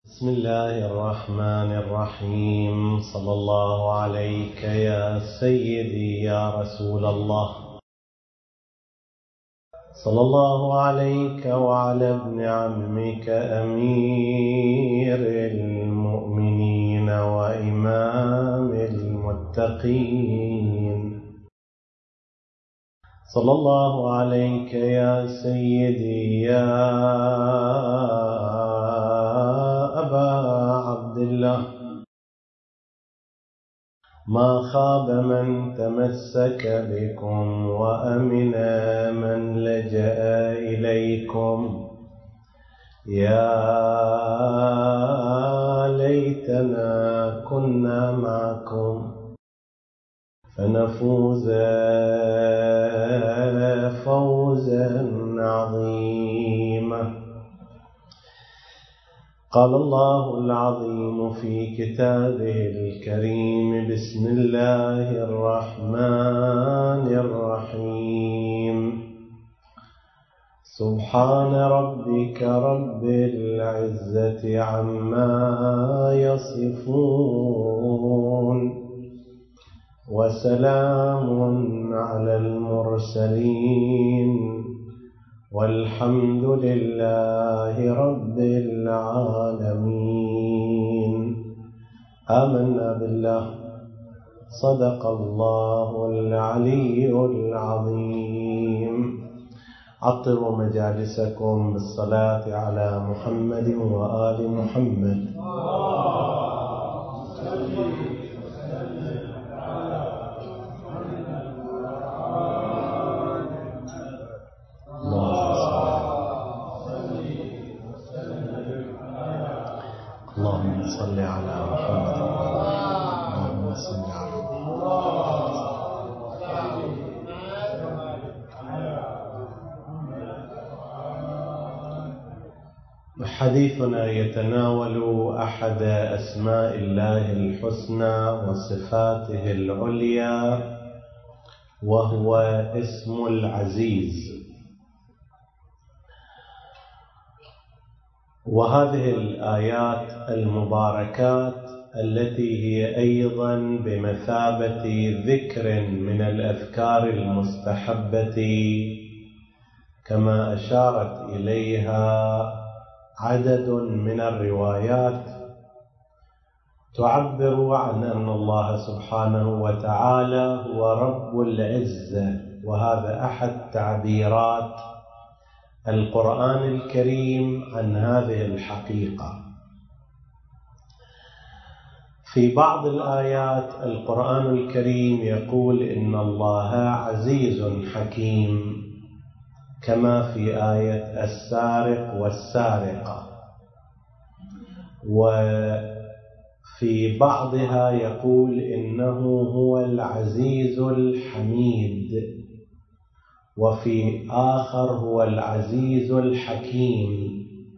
بسم الله الرحمن الرحيم. صلى الله عليك يا سيدي يا رسول الله، صلى الله عليك وعلى ابن عمك أمير المؤمنين وإمام المتقين، صلى الله عليك يا سيدي يا أبا عبد الله. ما خاب من تمسك بكم وأمن من لجأ إليكم. يا ليتنا كنا معكم فنفوز فوزا عظيما. قال الله العظيم في كتابه الكريم: بسم الله الرحمن الرحيم. سبحان ربك رب العزة عما يصفون وسلام على المرسلين والحمد لله رب العالمين. آمنا بالله. صدق الله العلي العظيم. عطروا مجالسكم بالصلاة على محمد وآل محمد. اللهم صل على محمد. اللهم صل على محمد. حديثنا يتناول أحد أسماء الله الحسنى وصفاته العليا، وهو اسم العزيز. وهذه الآيات المباركات التي هي أيضا بمثابة ذكر من الأذكار المستحبة، كما أشارت إليها عدد من الروايات، تعبر عن أن الله سبحانه وتعالى هو رب العزة. وهذا أحد تعبيرات القرآن الكريم عن هذه الحقيقة. في بعض الآيات القرآن الكريم يقول إن الله عزيز حكيم، كما في آية السارق والسارقة. وفي بعضها يقول إنه هو العزيز الحميد، وفي آخر هو العزيز الحكيم.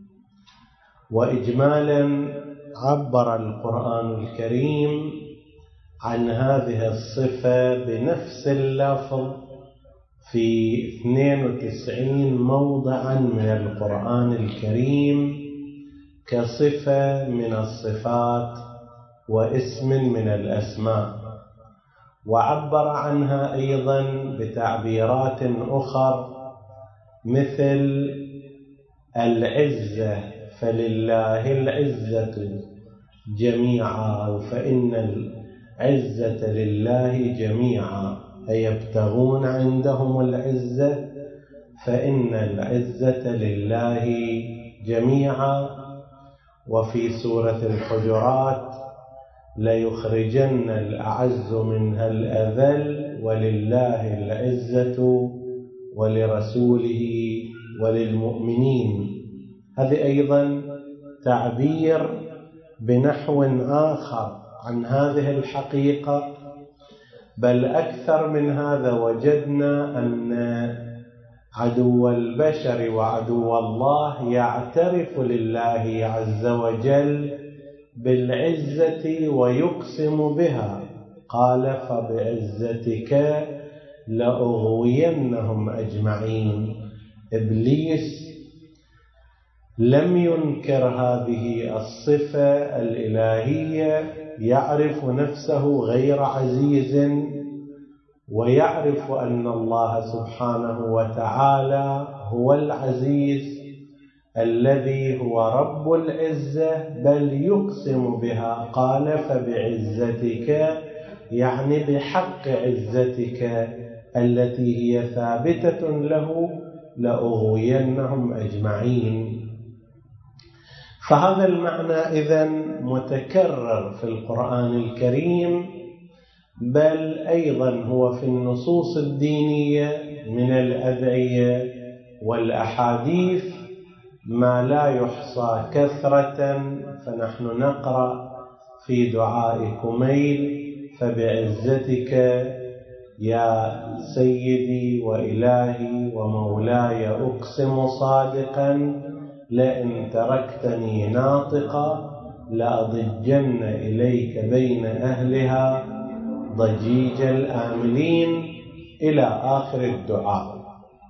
وإجمالا عبر القرآن الكريم عن هذه الصفة بنفس اللفظ في 92 موضعا من القرآن الكريم كصفة من الصفات واسم من الأسماء. وعبر عنها أيضا بتعبيرات أخرى مثل العزة: فلله العزة جميعا، فإن العزة لله جميعا، أيبتغون عندهم العزة فإن العزة لله جميعا. وفي سورة الحجرات: ليخرجن الأعز منها الأذل ولله العزة ولرسوله وللمؤمنين. هذه أيضا تعبير بنحو آخر عن هذه الحقيقة. بل أكثر من هذا، وجدنا أن عدو البشر وعدو الله يعترف لله عز وجل بالعزة ويقسم بها. قال: فبعزتك لأغوينهم أجمعين. إبليس لم ينكر هذه الصفة الإلهية، يعرف نفسه غير عزيز، ويعرف أن الله سبحانه وتعالى هو العزيز الذي هو رب العزة، بل يقسم بها، قال فبعزتك، يعني بحق عزتك التي هي ثابتة له لأغوينهم أجمعين. فهذا المعنى إذن متكرر في القرآن الكريم، بل أيضا هو في النصوص الدينية من الأدعية والأحاديث ما لا يحصى كثرة. فنحن نقرأ في دعاء كميل فبعزتك يا سيدي وإلهي ومولاي أقسم صادقا لئن تركتني ناطقا لأضجن إليك بين أهلها ضجيج الآملين، إلى آخر الدعاء.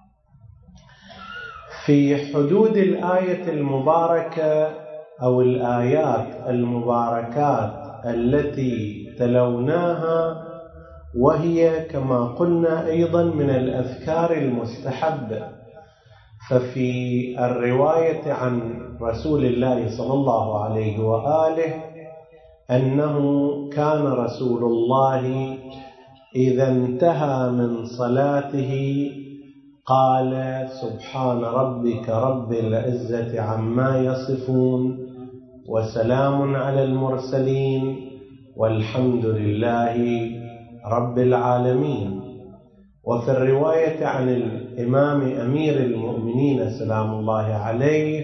في حدود الآية المباركة أو الآيات المباركات التي تلوناها، وهي كما قلنا أيضا من الأذكار المستحبة، ففي الرواية عن رسول الله صلى الله عليه وآله أنه كان رسول الله إذا انتهى من صلاته قال سبحان ربك رب العزة عما يصفون وسلام على المرسلين والحمد لله رب العالمين. وفي الرواية عن الإمام أمير المؤمنين سلام الله عليه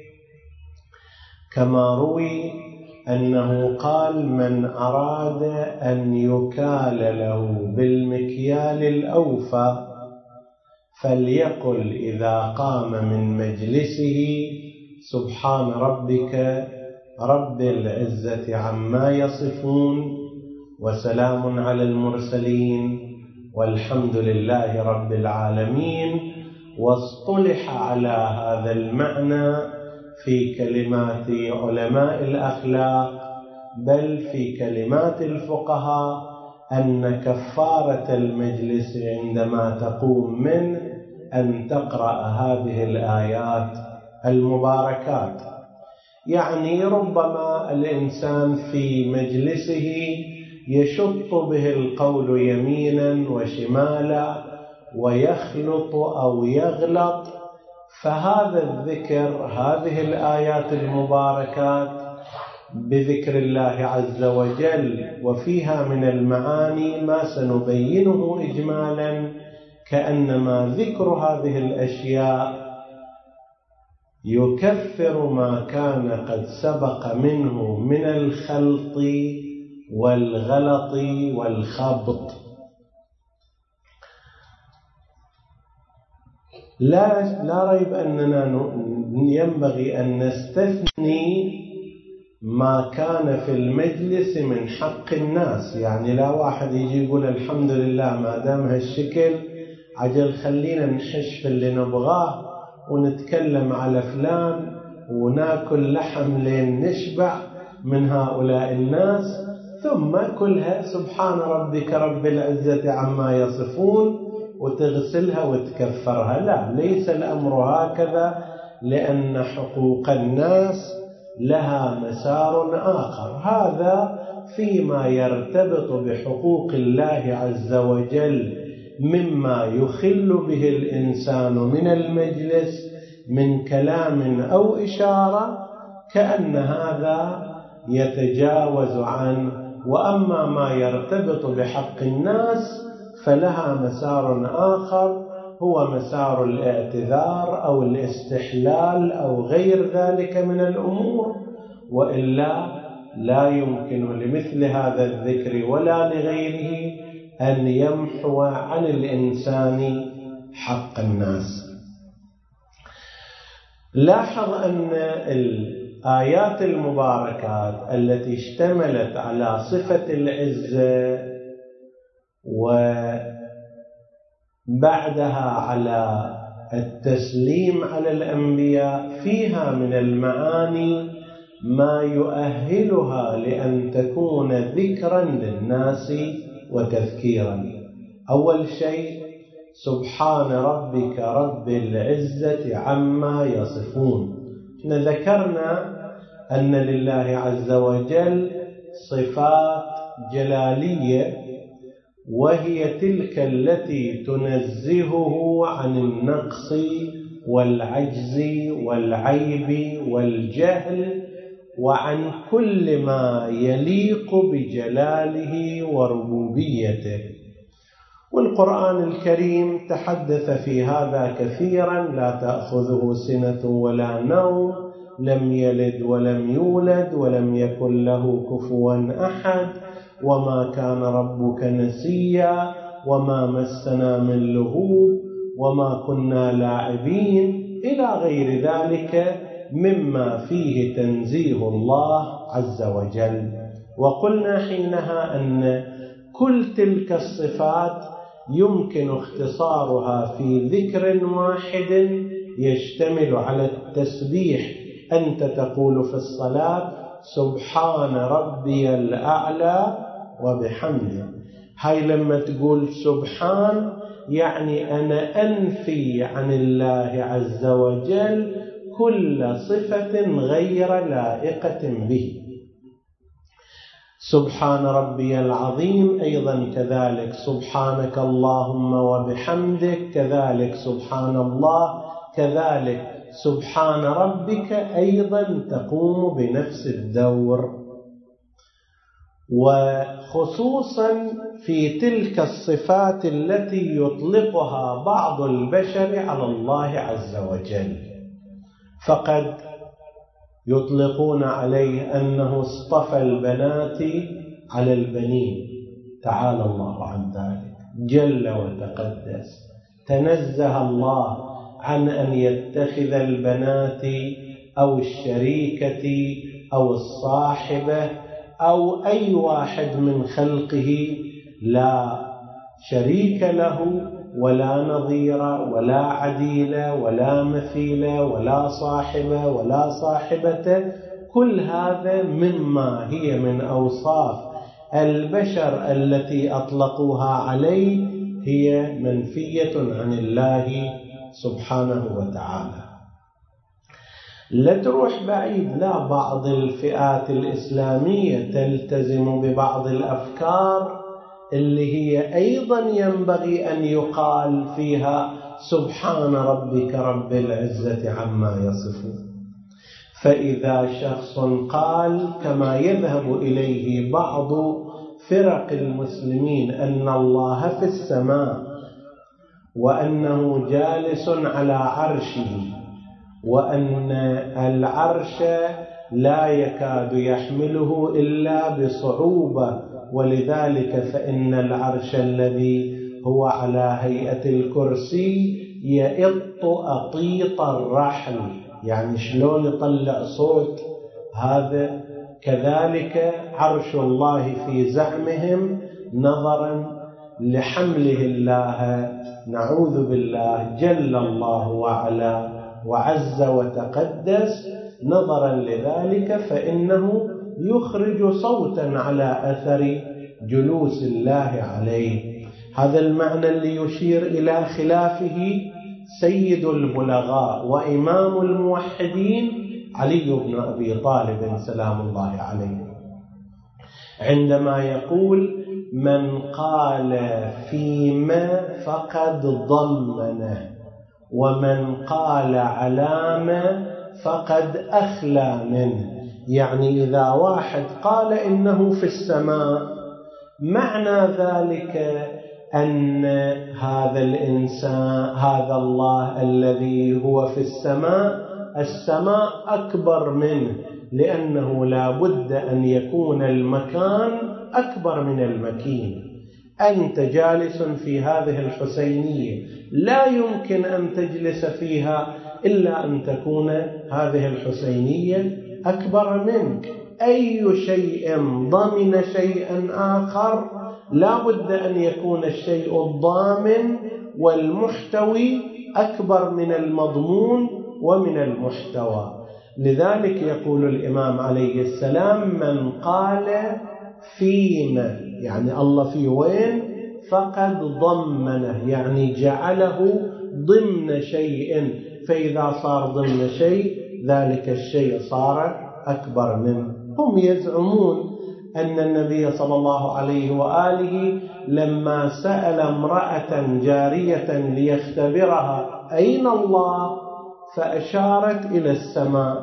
كما روي أنه قال من أراد أن يكال له بالمكيال الأوفى فليقل إذا قام من مجلسه سبحان ربك رب العزة عما يصفون وسلام على المرسلين والحمد لله رب العالمين. واصطلح على هذا المعنى في كلمات علماء الأخلاق بل في كلمات الفقهاء أن كفارة المجلس عندما تقوم من أن تقرأ هذه الآيات المباركات. يعني ربما الإنسان في مجلسه يشط به القول يمينا وشمالا ويخلط أو يغلط، فهذا الذكر هذه الآيات المباركات بذكر الله عز وجل وفيها من المعاني ما سنبينه إجمالا، كأنما ذكر هذه الأشياء يكفر ما كان قد سبق منه من الخلط والغلط والخبط. لا ريب أننا ينبغي أن نستثني ما كان في المجلس من حق الناس. يعني لا واحد يجي يقول الحمد لله ما دام هالشكل عجل خلينا نحش في اللي نبغاه ونتكلم على فلان وناكل لحم لين نشبع من هؤلاء الناس ثم كلها سبحان ربك رب العزة عما يصفون وتغسلها وتكفرها. لا، ليس الأمر هكذا، لأن حقوق الناس لها مسار آخر. هذا فيما يرتبط بحقوق الله عز وجل مما يخل به الإنسان من المجلس من كلام أو إشارة، كأن هذا يتجاوز عنه. وأما ما يرتبط بحق الناس فلها مسار آخر، هو مسار الاعتذار أو الاستحلال أو غير ذلك من الأمور. وإلا لا يمكن لمثل هذا الذكر ولا لغيره أن يمحو عن الإنسان حق الناس. لاحظ أن الآيات المباركات التي اشتملت على صفة العزة وبعدها على التسليم على الأنبياء فيها من المعاني ما يؤهلها لأن تكون ذكرا للناس وتذكيرا. أول شيء سبحان ربك رب العزة عما يصفون. ذكرنا أن لله عز وجل صفات جلالية، وهي تلك التي تنزهه عن النقص والعجز والعيب والجهل وعن كل ما يليق بجلاله وربوبيته. والقرآن الكريم تحدث في هذا كثيرا: لا تأخذه سنة ولا نوم، لم يلد ولم يولد ولم يكن له كفوا أحد، وما كان ربك نسيا، وما مسنا من لغوب، وما كنا لاعبين، إلى غير ذلك مما فيه تنزيه الله عز وجل. وقلنا حينها أن كل تلك الصفات يمكن اختصارها في ذكر واحد يشتمل على التسبيح. أنت تقول في الصلاة سبحان ربي الأعلى وبحمده. هاي لما تقول سبحان يعني أنا أنفي عن الله عز وجل كل صفة غير لائقة به. سبحان ربي العظيم أيضا كذلك، سبحانك اللهم وبحمدك كذلك، سبحان الله كذلك، سبحان ربك أيضا تقوم بنفس الدور. وخصوصا في تلك الصفات التي يطلقها بعض البشر على الله عز وجل، فقد يطلقون عليه أنه اصطفى البنات على البنين، تعالى الله عن ذلك جل وتقدس. تنزه الله عن أن يتخذ البنات أو الشريكة أو الصاحبة أو أي واحد من خلقه لا شريك له ولا نظير ولا عديل ولا مثيل ولا صاحبة ولا صاحبة. كل هذا مما هي من أوصاف البشر التي أطلقوها عليه هي منفية عن الله سبحانه وتعالى. لا تروح بعيد، لا بعض الفئات الإسلامية تلتزم ببعض الأفكار اللي هي أيضا ينبغي أن يقال فيها سبحان ربك رب العزة عما يصفون. فإذا شخص قال كما يذهب إليه بعض فرق المسلمين أن الله في السماء وأنه جالس على عرشه وأن العرش لا يكاد يحمله إلا بصعوبة، ولذلك فإن العرش الذي هو على هيئة الكرسي يئط أطيط الرحل، يعني شلون يطلع صوت هذا. كذلك عرش الله في زعمهم نظرا لحمله الله، نعوذ بالله جل الله وعلا وعز وتقدس، نظرا لذلك فإنه يخرج صوتا على أثر جلوس الله عليه. هذا المعنى اللي يشير إلى خلافه سيد البلغاء وإمام الموحدين علي بن أبي طالب سلام الله عليه، عندما يقول من قال فيما فقد ضمنه ومن قال علامة فقد أخلى منه. يعني إذا واحد قال إنه في السماء، معنى ذلك أن هذا الإنسان هذا الله الذي هو في السماء، السماء أكبر منه، لأنه لا بد أن يكون المكان أكبر من المكين. أنت جالس في هذه الحسينية، لا يمكن أن تجلس فيها إلا أن تكون هذه الحسينية أكبر منك. أي شيء ضمن شيئا آخر لا بد أن يكون الشيء الضامن والمحتوي أكبر من المضمون ومن المحتوى. لذلك يقول الإمام عليه السلام: من قال فيما، يعني الله في وين، فقد ضمنه، يعني جعله ضمن شيء، فإذا صار ضمن شيء ذلك الشيء صار أكبر منه. هم يزعمون أن النبي صلى الله عليه وآله لما سأل امرأة جارية ليختبرها أين الله، فأشارت إلى السماء،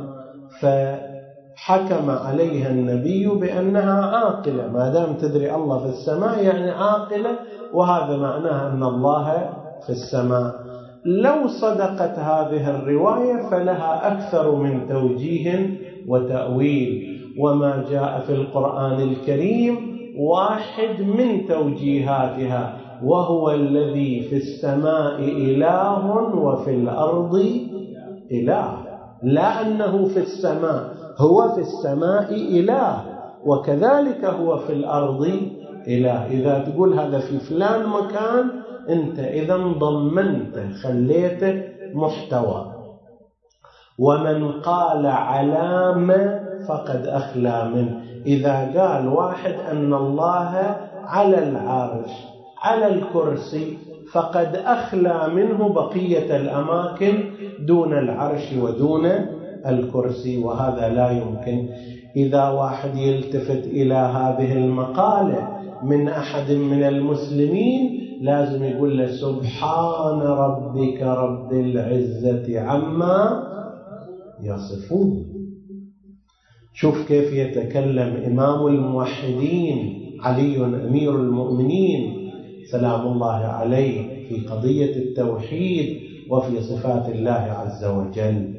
فحكم عليها النبي بأنها عاقلة، ما دام تدري الله في السماء يعني عاقلة، وهذا معناه أن الله في السماء. لو صدقت هذه الرواية فلها أكثر من توجيه وتأويل، وما جاء في القرآن الكريم واحد من توجيهاتها، وهو الذي في السماء إله وفي الأرض إله، لا أنه في السماء، هو في السماء إله وكذلك هو في الأرض إله. إذا تقول هذا في فلان مكان، أنت إذا ضمنت، خليته محتوى. ومن قال علامة فقد أخلى منه. إذا قال واحد أن الله على العرش على الكرسي فقد أخلى منه بقية الأماكن دون العرش ودون الكرسي، وهذا لا يمكن. إذا واحد يلتفت إلى هذه المقالة من أحد من المسلمين لازم يقول له: سبحان ربك رب العزة عما يصفون. شوف كيف يتكلم إمام الموحدين علي أمير المؤمنين سلام الله عليه في قضية التوحيد وفي صفات الله عز وجل.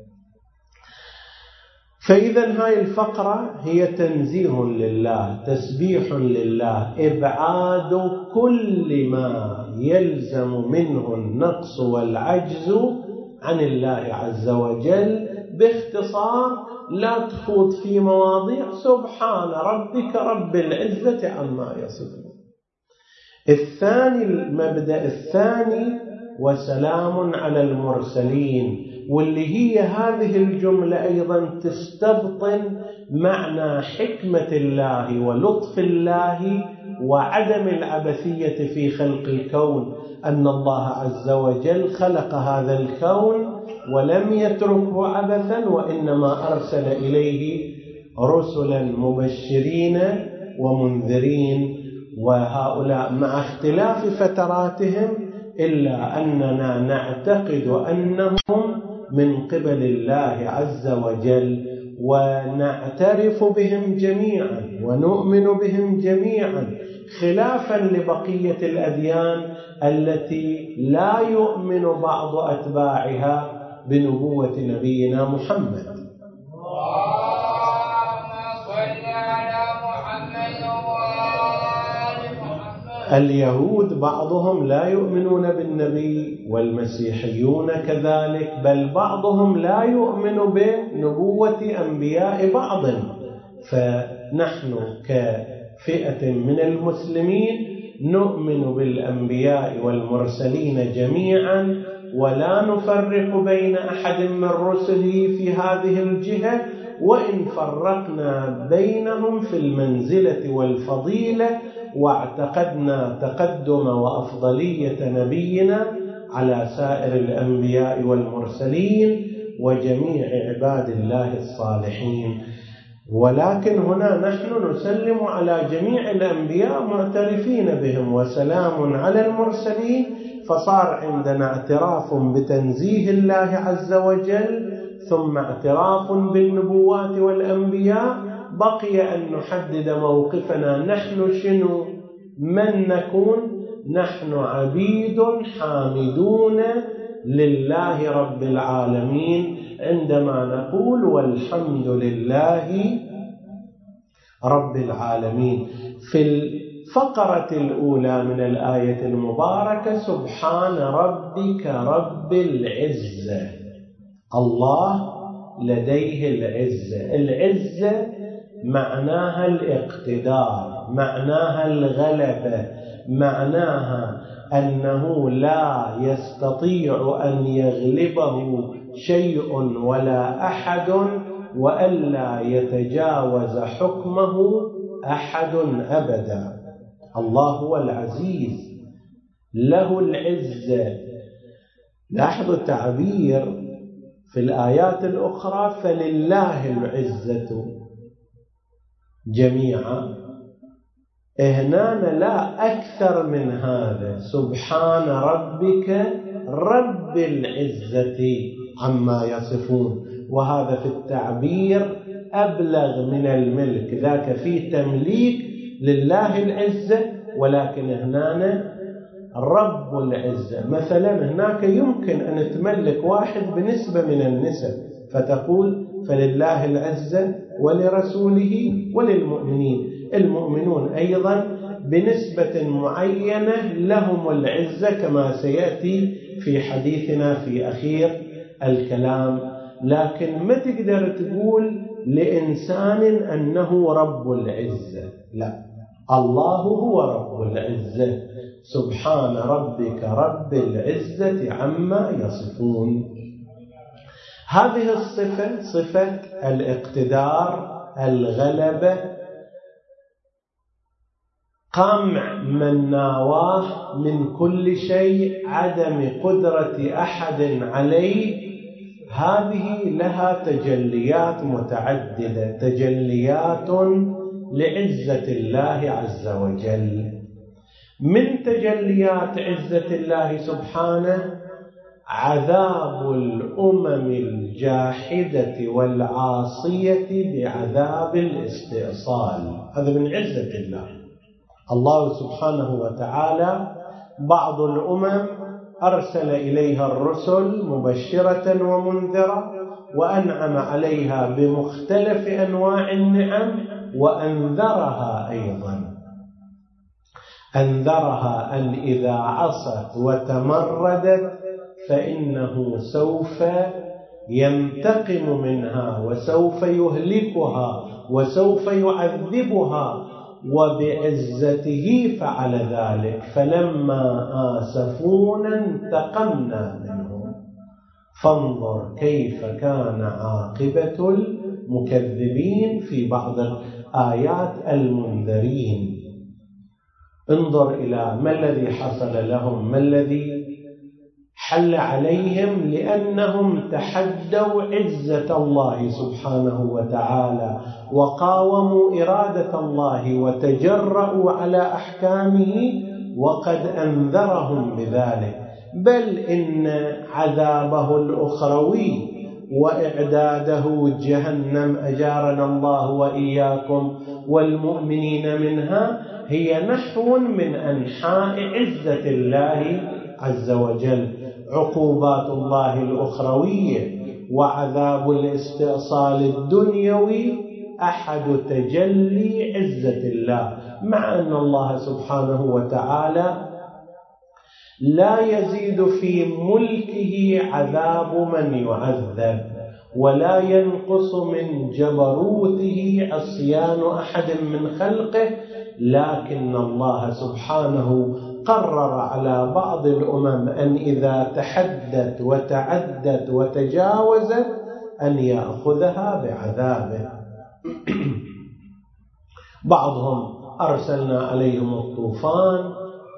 فإذا هاي الفقرة هي تنزيه لله، تسبيح لله، إبعاد كل ما يلزم منه النقص والعجز عن الله عز وجل. باختصار لا تخوض في مواضيع، سبحان ربك رب العزة عما يصفون. الثاني، المبدأ الثاني: وسلام على المرسلين، واللي هي هذه الجملة أيضا تستبطن معنى حكمة الله ولطف الله وعدم العبثية في خلق الكون، أن الله عز وجل خلق هذا الكون ولم يتركه عبثا، وإنما أرسل إليه رسلا مبشرين ومنذرين، وهؤلاء مع اختلاف فتراتهم إلا أننا نعتقد أنهم من قبل الله عز وجل، ونعترف بهم جميعا ونؤمن بهم جميعا، خلافا لبقية الأديان التي لا يؤمن بعض أتباعها بنبوة نبينا محمد. اليهود بعضهم لا يؤمنون بالنبي، والمسيحيون كذلك، بل بعضهم لا يؤمن بنبوة أنبياء بعض. فنحن كفئة من المسلمين نؤمن بالأنبياء والمرسلين جميعا، ولا نفرق بين أحد من رسله في هذه الجهة، وإن فرقنا بينهم في المنزلة والفضيلة، واعتقدنا تقدم وأفضلية نبينا على سائر الأنبياء والمرسلين وجميع عباد الله الصالحين. ولكن هنا نحن نسلم على جميع الأنبياء معترفين بهم، وسلام على المرسلين، فصار عندنا اعتراف بتنزيه الله عز وجل ثم اعتراف بالنبوات والأنبياء. بقي أن نحدد موقفنا، نحن شنو، من نكون. نحن عبيد حامدون لله رب العالمين عندما نقول والحمد لله رب العالمين. في الفقرة الأولى من الآية المباركة: سبحان ربك رب العزة. الله لديه العزة. العزة معناها الاقتدار، معناها الغلبة، معناها أنه لا يستطيع أن يغلبه شيء ولا أحد، وألا يتجاوز حكمه أحد أبدا. الله هو العزيز له العزة. لاحظوا التعبير في الآيات الأخرى: فلله العزة جميعا. هنا لا أكثر من هذا: سبحان ربك رب العزة عما يصفون. وهذا في التعبير أبلغ من الملك، ذاك فيه تمليك لله العزة، ولكن هنا رب العزة. مثلا هناك يمكن أن تملك واحد بنسبة من النسب، فتقول فلله العزة ولرسوله وللمؤمنين. المؤمنون أيضا بنسبة معينة لهم العزة، كما سيأتي في حديثنا في أخير الكلام. لكن ما تقدر تقول لإنسان أنه رب العزة، لا، الله هو رب العزة. سبحان ربك رب العزة عما يصفون. هذه الصفة صفة الاقتدار، الغلبة، قمع من ناواه من كل شيء، عدم قدرة أحد عليه. هذه لها تجليات متعددة، تجليات لعزة الله عز وجل. من تجليات عزة الله سبحانه عذاب الأمم الجاحدة والعاصية بعذاب الاستئصال. هذا من عزة الله. الله سبحانه وتعالى بعض الأمم أرسل إليها الرسل مبشرة ومنذرة، وأنعم عليها بمختلف أنواع النعم، وأنذرها أيضا، أنذرها أن إذا عصت وتمردت فإنه سوف ينتقم منها وسوف يهلكها وسوف يعذبها، وبعزته فعل ذلك. فلما آسفونا انتقمنا منهم فانظر كيف كان عاقبة المكذبين في بعض الآيات المنذرين. انظر إلى ما الذي حصل لهم، ما الذي حل عليهم، لأنهم تحدوا عزة الله سبحانه وتعالى وقاوموا إرادة الله وتجرؤوا على أحكامه، وقد أنذرهم بذلك. بل إن عذابه الأخروي وإعداده جهنم أجارنا الله وإياكم والمؤمنين منها هي نحو من أنحاء عزة الله عز وجل. عقوبات الله الأخروية وعذاب الاستئصال الدنيوي أحد تجلي عزة الله، مع أن الله سبحانه وتعالى لا يزيد في ملكه عذاب من يعذب، ولا ينقص من جبروته عصيان أحد من خلقه. لكن الله سبحانه قرر على بعض الأمم أن إذا تحدت وتعدت وتجاوزت أن يأخذها بعذابه. بعضهم أرسلنا عليهم الطوفان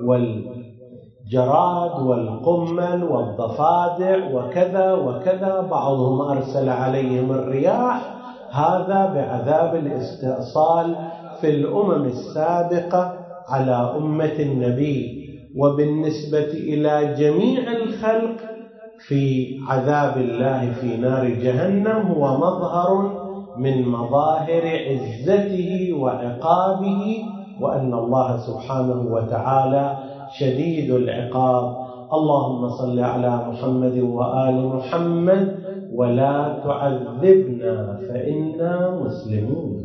والجراد والقمل والضفادع وكذا وكذا، بعضهم أرسل عليهم الرياح. هذا بعذاب الاستئصال في الأمم السابقة على أمة النبي. وبالنسبة إلى جميع الخلق في عذاب الله في نار جهنم هو مظهر من مظاهر عزته وعقابه، وأن الله سبحانه وتعالى شديد العقاب. اللهم صل على محمد وآل محمد ولا تعذبنا فإنا مسلمون.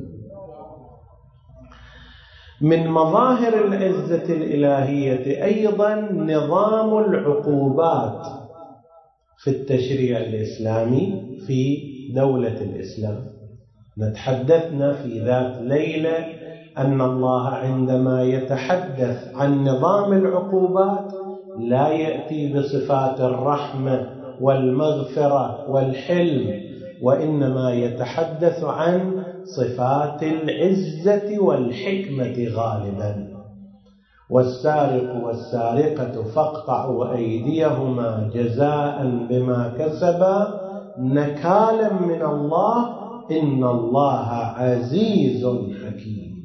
من مظاهر العزة الإلهية أيضا نظام العقوبات في التشريع الإسلامي في دولة الإسلام. نتحدثنا في ذات ليلة أن الله عندما يتحدث عن نظام العقوبات لا يأتي بصفات الرحمة والمغفرة والحلم، وإنما يتحدث عن صفات العزة والحكمة غالبا. والسارق والسارقة فاقطعوا أيديهما جزاء بما كسبا نكالا من الله إن الله عزيز حكيم.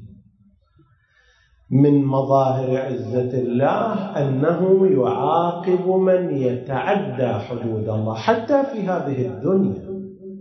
من مظاهر عزة الله أنه يعاقب من يتعدى حدود الله حتى في هذه الدنيا،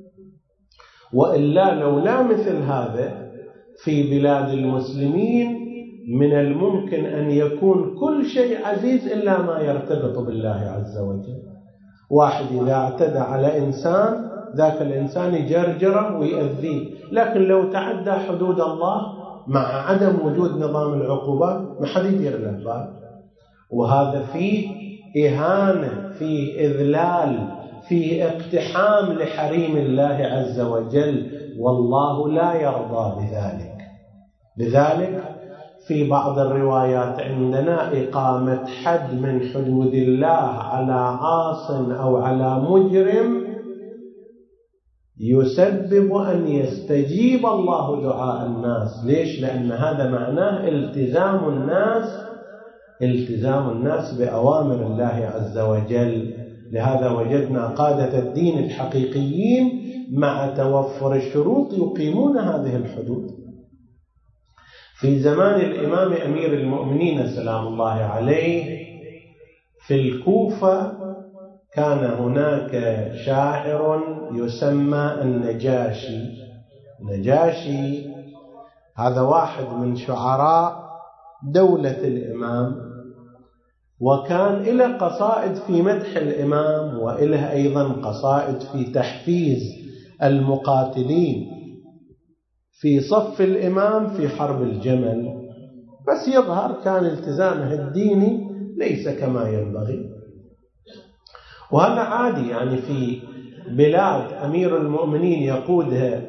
وإلا لولا مثل هذا في بلاد المسلمين من الممكن أن يكون كل شيء عزيز إلا ما يرتبط بالله عز وجل. واحد إذا اعتدى على إنسان ذاك الإنسان يجرجره ويؤذيه، لكن لو تعدى حدود الله مع عدم وجود نظام العقوبات ما حد يدير له بال، وهذا فيه إهانة، فيه إذلال، فيه اقتحام لحريم الله عز وجل، والله لا يرضى بذلك. لذلك في بعض الروايات عندنا إقامة حد من حدود الله على عاص أو على مجرم يسبب أن يستجيب الله دعاء الناس. ليش؟ لأن هذا معناه التزام الناس بأوامر الله عز وجل. لهذا وجدنا قادة الدين الحقيقيين مع توفر الشروط يقيمون هذه الحدود. في زمان الإمام أمير المؤمنين سلام الله عليه في الكوفة كان هناك شاعر يسمى النجاشي. النجاشي هذا واحد من شعراء دولة الإمام، وكان إلى قصائد في مدح الإمام، وإله أيضا قصائد في تحفيز المقاتلين في صف الإمام في حرب الجمل. بس يظهر كان التزامه الديني ليس كما ينبغي، وهذا عادي. يعني في بلاد أمير المؤمنين يقودها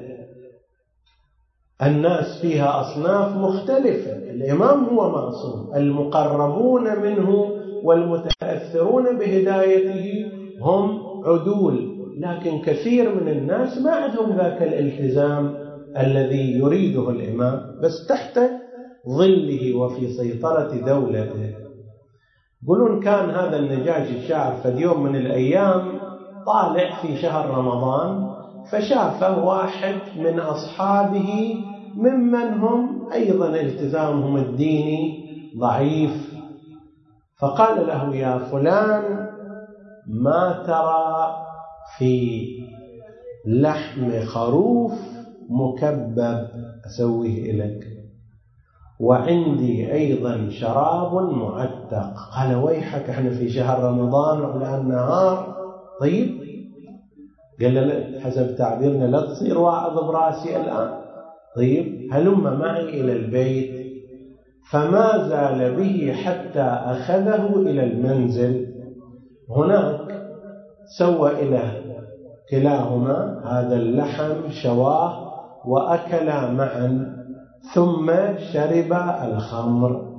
الناس فيها أصناف مختلفة، الإمام هو معصوم، المقربون منه والمتأثرون بهدايته هم عدول، لكن كثير من الناس ما عندهم ذاك الالتزام الذي يريده الإمام، بس تحت ظله وفي سيطرة دولته. يقولون كان هذا النجاشي الشاعر في يوم من الأيام طالع في شهر رمضان، فشافه واحد من أصحابه ممن هم أيضا التزامهم الديني ضعيف، فقال له: يا فلان، ما ترى في لحم خروف مكبب أسويه إليك، وعندي أيضا شراب معتق. قال: ويحك، احنا في شهر رمضان وعلى النهار. طيب، قال له حسب تعبيرنا لا تصير واعظ براسي الآن. طيب، هلم معي إلى البيت. فما زال به حتى أخذه إلى المنزل. هناك سوى إلى كلاهما هذا اللحم، شواه وأكلا معا، ثم شرب الخمر.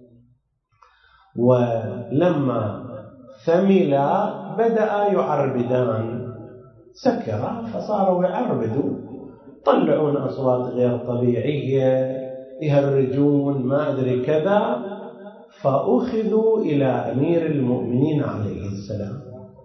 ولما ثملا بدأ يعربدان، سكرا فصاروا يعربدوا، طلعون أصوات غير طبيعية، يهرجون ما أدري كذا. فأخذوا إلى أمير المؤمنين عليه السلام.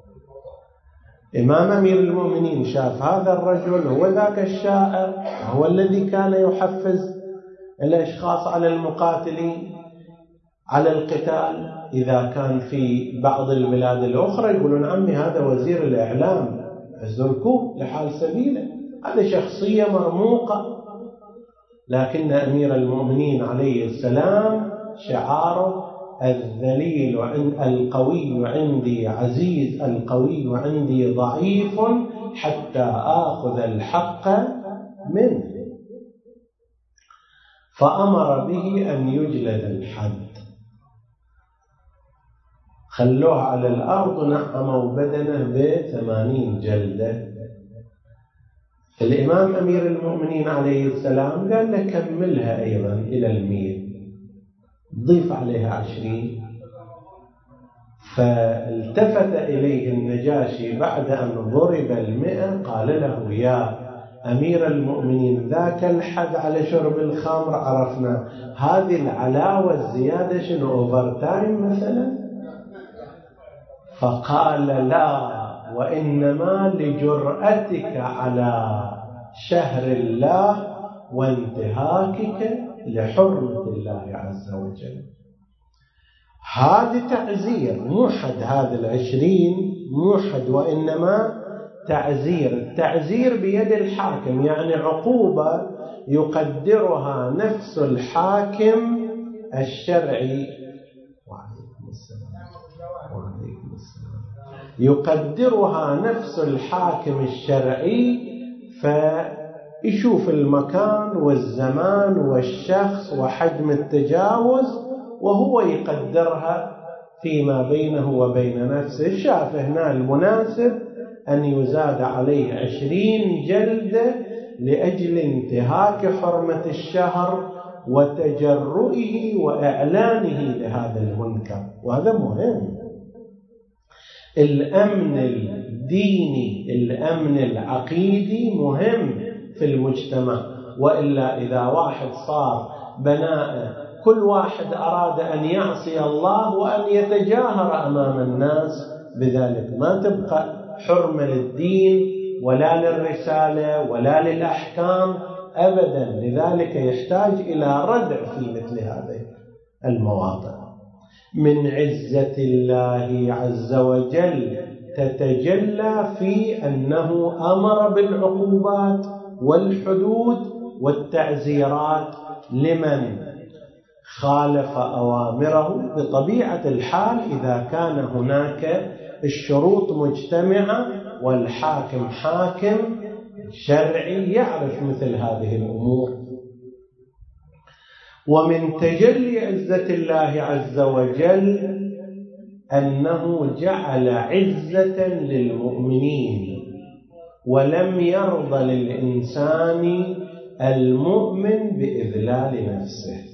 إمام أمير المؤمنين شاف هذا الرجل هو ذاك الشاعر، هو الذي كان يحفز الأشخاص على المقاتلين على القتال. إذا كان في بعض البلاد الأخرى يقولون: عمي هذا وزير الإعلام، اتركوه لحال سبيله، هذا شخصية مرموقة. لكن أمير المؤمنين عليه السلام شعاره: الذليل القوي عندي عزيز، القوي عندي ضعيف، حتى آخذ الحق منه. فأمر به أن يجلد الحد. خلوه على الأرض ونعموا بدنه ب80 جلدة. الإمام أمير المؤمنين عليه السلام قال له: كملها أيضا إلى 100، ضيف عليها 20. فالتفت إليه النجاشي بعد أن ضرب 100 قال له: يا أمير المؤمنين، ذاك الحد على شرب الخمر عرفنا، هذه العلاوة الزيادة شنو أوفر تايم مثلا؟ فقال: لا، وإنما لجرأتك على شهر الله وانتهاكك لحرمة الله عز وجل. هذا تعزير، مو حد هذا 20، مو حد، وإنما تعزير. التعزير بيد الحاكم، يعني عقوبة يقدرها نفس الحاكم الشرعي. وعليكم السلام. يقدرها نفس الحاكم الشرعي، فيشوف المكان والزمان والشخص وحجم التجاوز، وهو يقدرها فيما بينه وبين نفسه. شاف هنا المناسب أن يزاد عليه 20 جلدة لأجل انتهاك حرمة الشهر وتجرؤه وإعلانه لهذا المنكر. وهذا مهم. الأمن الديني، الأمن العقيدي مهم في المجتمع. وإلا إذا واحد صار بناء كل واحد أراد أن يعصي الله وأن يتجاهر أمام الناس بذلك، ما تبقى حرمة للدين ولا للرسالة ولا للأحكام أبدا. لذلك يحتاج إلى ردع في مثل هذه المواضع. من عزة الله عز وجل تتجلى في أنه أمر بالعقوبات والحدود والتعزيرات لمن خالف أوامره. بطبيعة الحال إذا كان هناك الشروط مجتمعة والحاكم حاكم شرعي يعرف مثل هذه الأمور. ومن تجلي عزة الله عز وجل أنه جعل عزة للمؤمنين، ولم يرضى للإنسان المؤمن بإذلال نفسه.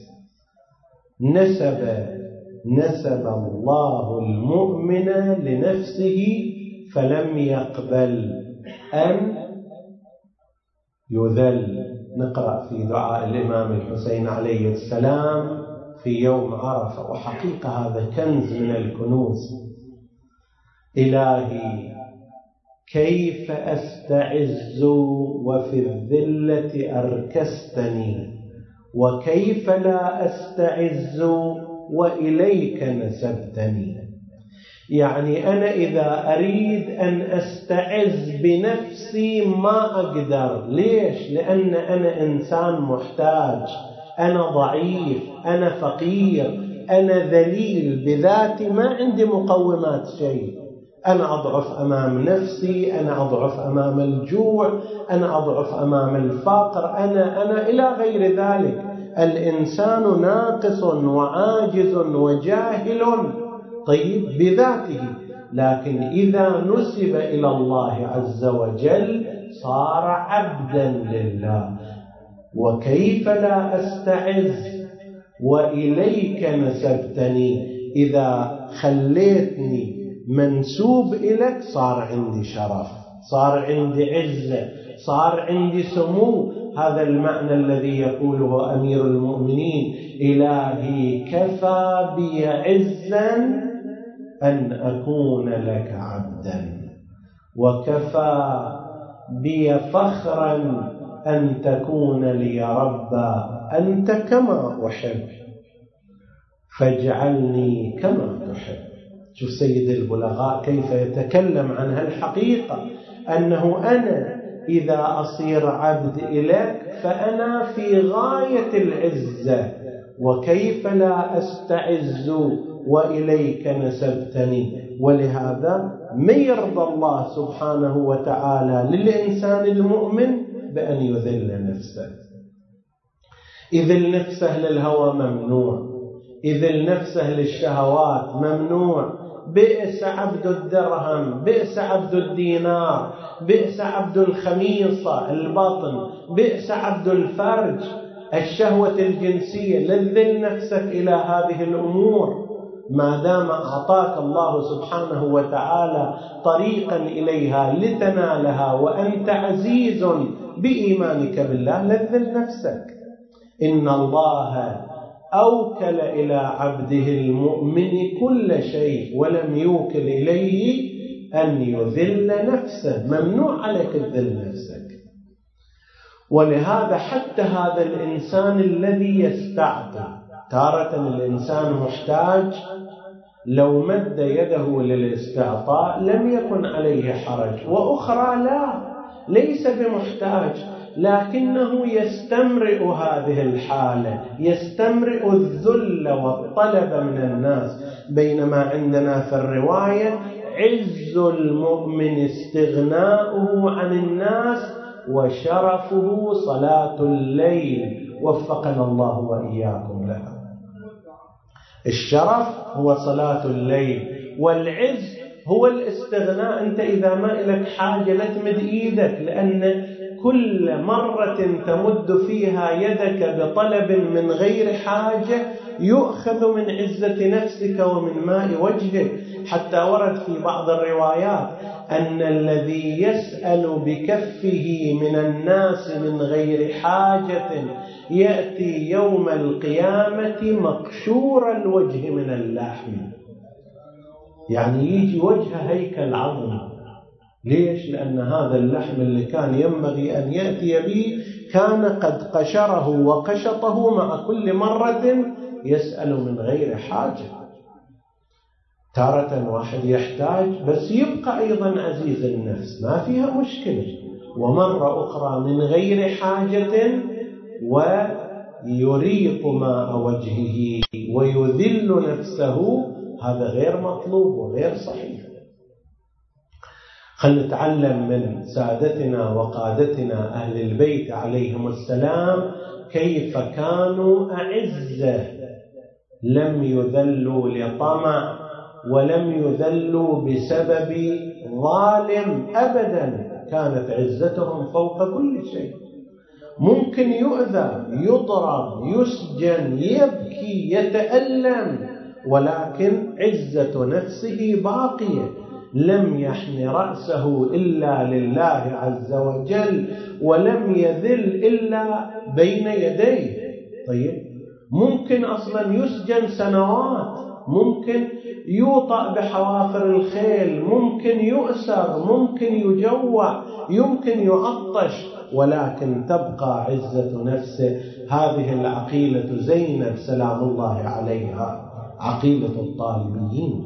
نسب الله المؤمن لنفسه فلم يقبل أن يذل. نقرأ في دعاء الإمام الحسين عليه السلام في يوم عرفة، وحقيقة هذا كنز من الكنوز: إلهي كيف أستعز وفي الذلة أركستني، وكيف لا أستعز وإليك نسبتني. يعني أنا إذا أريد أن أستعز بنفسي ما أقدر. ليش؟ لأن أنا إنسان محتاج، أنا ضعيف، أنا فقير، أنا ذليل بذاتي، ما عندي مقومات شيء. أنا أضعف أمام نفسي، أنا أضعف أمام الجوع، أنا أضعف أمام الفقر، أنا إلى غير ذلك. الإنسان ناقص وعاجز وجاهل طيب بذاته، لكن إذا نسب إلى الله عز وجل صار عبدا لله. وكيف لا أستعز وإليك نسبتني، إذا خليتني منسوب إليك صار عندي شرف، صار عندي عزة، صار عندي سمو. هذا المعنى الذي يقوله أمير المؤمنين: إلهي كفى بي عزا أن أكون لك عبدا، وكفى بي فخرا أن تكون لي ربا، أنت كما أحب فاجعلني كما تحب. شوف سيد البلغاء كيف يتكلم عن هالحقيقة، أنه أنا إذا أصير عبد إليك فأنا في غاية العزة، وكيف لا أستعز وإليك نسبتني. ولهذا ما يرضى الله سبحانه وتعالى للإنسان المؤمن بأن يذل نفسه. إذل نفسه للهوى ممنوع، إذل نفسه للشهوات ممنوع. بئس عبد الدرهم، بئس عبد الدينار، بئس عبد الخميصة البطن، بئس عبد الفرج، الشهوة الجنسية. لذل نفسك إلى هذه الأمور. ما دام أعطاك الله سبحانه وتعالى طريقا إليها لتنالها وأنت عزيز بإيمانك بالله، لذل نفسك. إن الله أوكل إلى عبده المؤمن كل شيء ولم يوكل إليه أن يذل نفسه. ممنوع عليك تذل نفسك. ولهذا حتى هذا الإنسان الذي يستعطي، تارة الإنسان محتاج، لو مد يده للاستعطاء لم يكن عليه حرج، وأخرى لا، ليس بمحتاج، لكنه يستمرئ هذه الحالة، يستمرئ الذل والطلب من الناس. بينما عندنا في الرواية عز المؤمن استغناؤه عن الناس وشرفه صلاة الليل، وفقنا الله وإياكم لها. الشرف هو صلاة الليل، والعز هو الاستغناء. أنت إذا ما لك حاجة لا تمد إيدك، لأن كل مرة تمد فيها يدك بطلب من غير حاجة يؤخذ من عزة نفسك ومن ماء وجهك. حتى ورد في بعض الروايات أن الذي يسأل بكفه من الناس من غير حاجة يأتي يوم القيامة مقشور الوجه من اللحم، يعني يجي وجه هيكل عظم. ليش؟ لأن هذا اللحم اللي كان ينبغي أن يأتي به كان قد قشره وقشطه مع كل مرة يسأل من غير حاجة. تارة واحد يحتاج بس يبقى أيضا عزيز النفس، ما فيها مشكلة، ومرة أخرى من غير حاجة ويريق ماء وجهه ويذل نفسه، هذا غير مطلوب وغير صحيح. خلنا نتعلم من سادتنا وقادتنا أهل البيت عليهم السلام كيف كانوا أعزة، لم يذلوا لطمع ولم يذلوا بسبب ظالم أبدا، كانت عزتهم فوق كل شيء. ممكن يؤذى، يضرب، يسجن، يبكي، يتألم، ولكن عزة نفسه باقية، لم يحن رأسه إلا لله عز وجل، ولم يذل إلا بين يديه. طيب ممكن أصلا يسجن سنوات، ممكن يوطأ بحوافر الخيل، ممكن يؤسر، ممكن يجوع، يمكن يعطش، ولكن تبقى عزة نفسه. هذه العقيلة زينب سلام الله عليها، عقيلة الطالبيين،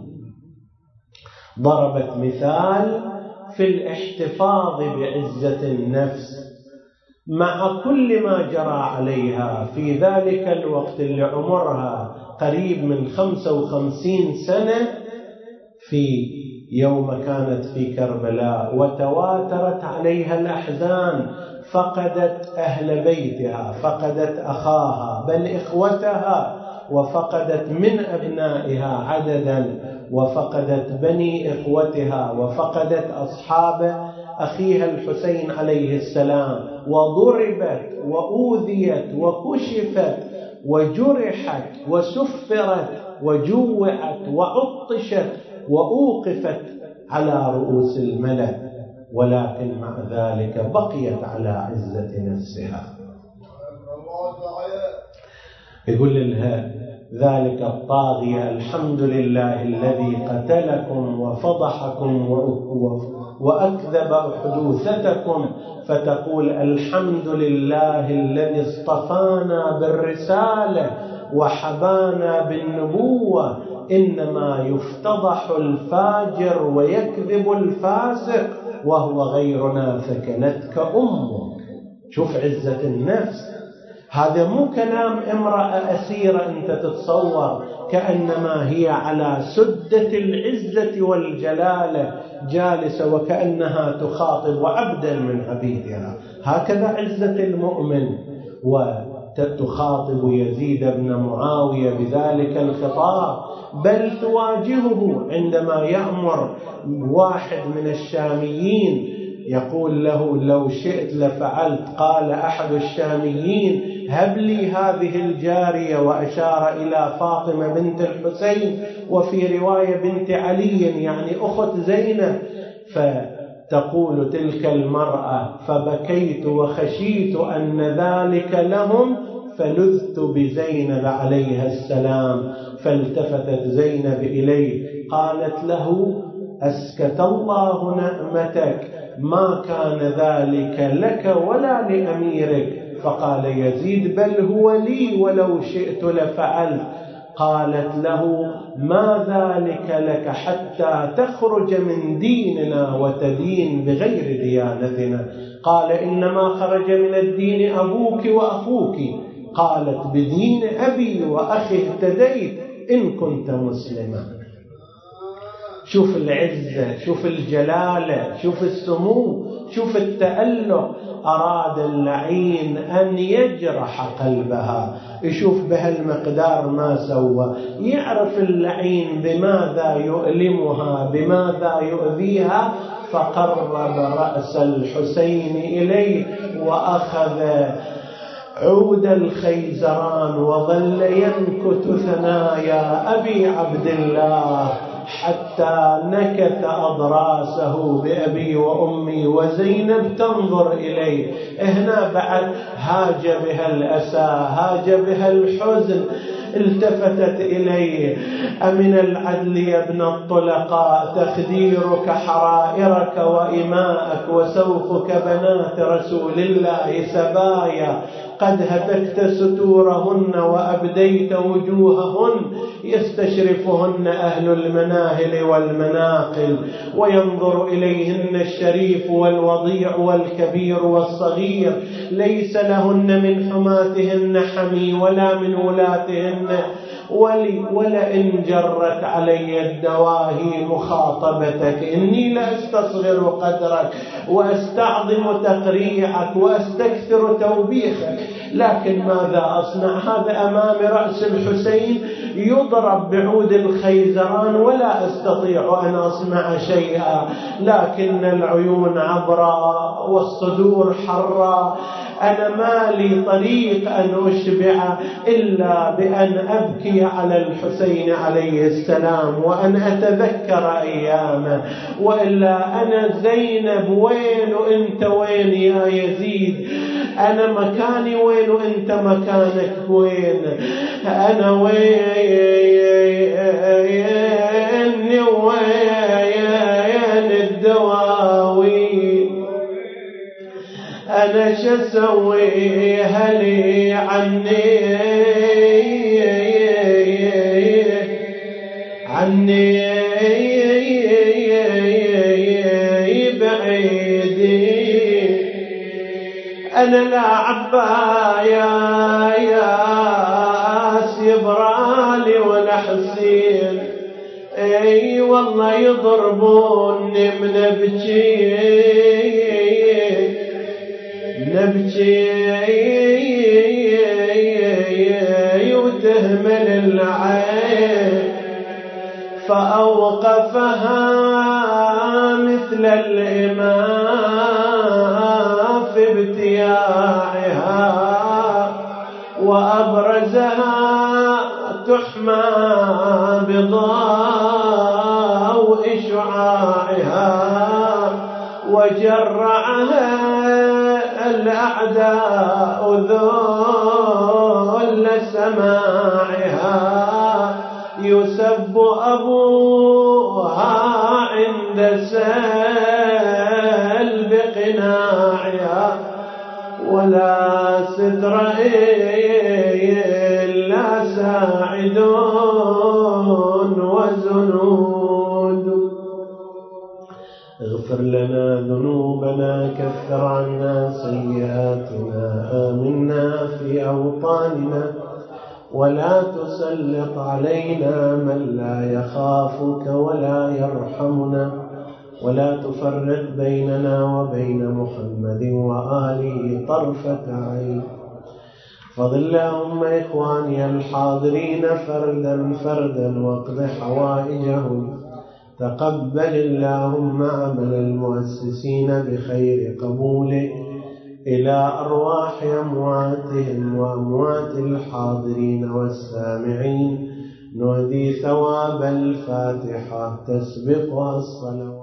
ضربت مثال في الاحتفاظ بعزة النفس مع كل ما جرى عليها في ذلك الوقت اللي عمرها قريب من 55 سنة، في يوم كانت في كربلاء وتواترت عليها الأحزان، فقدت أهل بيتها، فقدت أخاها بل إخوتها، وفقدت من أبنائها عددا، وفقدت بني إخوتها، وفقدت أصحاب أخيها الحسين عليه السلام، وضربت وأوذيت وكشفت وجرحت وسفرت وجوعت وعطشت وأوقفت على رؤوس الملأ، ولكن مع ذلك بقيت على عزة نفسها. يقول لها ذلك الطاغية الحمد لله الذي قتلكم وفضحكم وأكذب حدوثتكم، فتقول الحمد لله الذي اصطفانا بالرسالة وحبانا بالنبوة، إنما يفتضح الفاجر ويكذب الفاسق وهو غيرنا ثكلتك أمك. شوف عزة النفس، هذا مو كلام امرأة أسيرة أنت تتصور كأنما هي على سدة العزة والجلالة جالسة وكأنها تخاطب عبدا من عبيدها، هكذا عزة المؤمن. وتخاطب يزيد بن معاوية بذلك الخطاب، بل تواجهه عندما يأمر واحد من الشاميين يقول له لو شئت لفعلت. قال أحد الشاميين هب لي هذه الجارية، وأشار إلى فاطمة بنت الحسين، وفي رواية بنت علي يعني أخت زينب. فتقول تلك المرأة: فبكيت وخشيت أن ذلك لهم فلذت بزينب عليها السلام. فالتفتت زينب إليه قالت له: أسكت الله نعمتك، ما كان ذلك لك ولا لأميرك. فقال يزيد: بل هو لي ولو شئت لفعلت. قالت له: ما ذلك لك حتى تخرج من ديننا وتدين بغير ديانتنا. قال: إنما خرج من الدين أبوك وأخوك. قالت: بدين أبي وأخي اهتديت إن كنت مسلما. شوف العزة، شوف الجلالة، شوف السمو، شوف التألق. أراد اللعين أن يجرح قلبها، يشوف بهالمقدار ما سوى، يعرف اللعين بماذا يؤلمها، بماذا يؤذيها. فقرب رأس الحسين إليه وأخذ عود الخيزران وظل ينكت ثنايا أبي عبد الله حتى نكت أضراسه بأبي وأمي، وزينب تنظر إليه. هنا بعد هاج بها الأسى، هاج بها الحزن. التفتت إليه: أمن العدل يا ابن الطلقاء تخديرك حرائرك وإماءك وسوفك بنات رسول الله سبايا، قد هتكت ستورهن وأبديت وجوههن، يستشرفهن أهل المناهل والمناقل، وينظر إليهن الشريف والوضيع والكبير والصغير، ليس لهن من حماتهن حمي ولا من ولاتهن ولئن جرت علي الدواهي مخاطبتك إني لأستصغر قدرك وأستعظم تقريعك وأستكثر توبيخك، لكن ماذا أصنع؟ هذا أمام رأس الحسين يضرب بعود الخيزران ولا أستطيع أن أصنع شيئا، لكن العيون عبراء والصدور حراء. أنا ما لي طريق أن أشبع إلا بأن أبكي على الحسين عليه السلام وأن أتذكر أيامه، وإلا أنا زينب وين وإنت وين يا يزيد؟ أنا مكاني وين وإنت مكانك وين؟ أنا وين الدواوين؟ أنا شسوي هلي عني بعيدي. أنا لا عبايا يا سيبرالي ولا حسين، اي والله يضربوني من نبكي وتهمل العين، فأوقفها مثل الإمام في ابتياعها وأبرزها تحمى بضوء شعاعها، وجرعها الأعداء ذل سماعها، يسب أبوها عند سلب قناعها، ولا ستر إلا ساعد وزنود. اغفر لنا ذنوبنا، كفر عنا سيئاتنا، آمنا في أوطاننا، ولا تسلط علينا من لا يخافك ولا يرحمنا، ولا تفرق بيننا وبين محمد وآله طرفة عين. فضل اللهم إخواني الحاضرين فردا فردا واقض حوائجهم. تقبل اللهم عمل المؤسسين بخير قبوله إلى أرواح أمواتهم وأموات الحاضرين والسامعين نهدي ثواب الفاتحة تسبقها الصلوات.